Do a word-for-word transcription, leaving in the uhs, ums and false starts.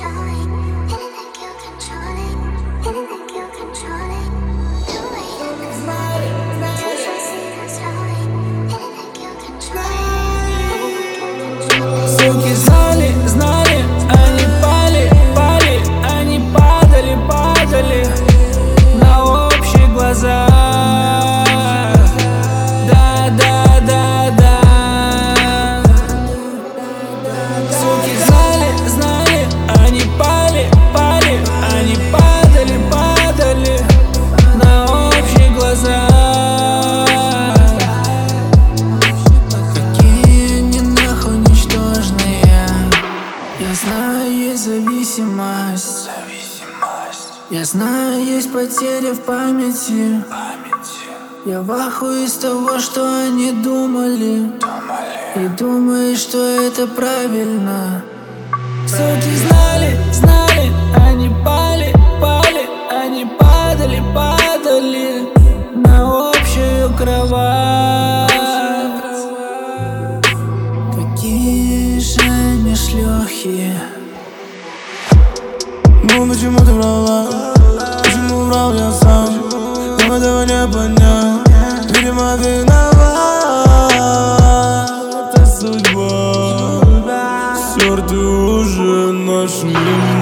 Суки знали, знали, они пали, пали, они падали, падали на общих глазах. Да, да, да, да. Суки знали, знали, они пали, пали, они падали, падали на общих глазах. Я знаю, есть зависимость. Я знаю, есть потери в памяти. Я в ахуе из того, что они думали. И думаю, что это правильно. Суки знали, знали, они пали, пали, они падали, падали на общую кровать. Какие же они шлёхи. Ну почему ты врала? Почему врал я сам? Нам этого не понять. Видимо, виновата судьба. Стёрты уже наш мир.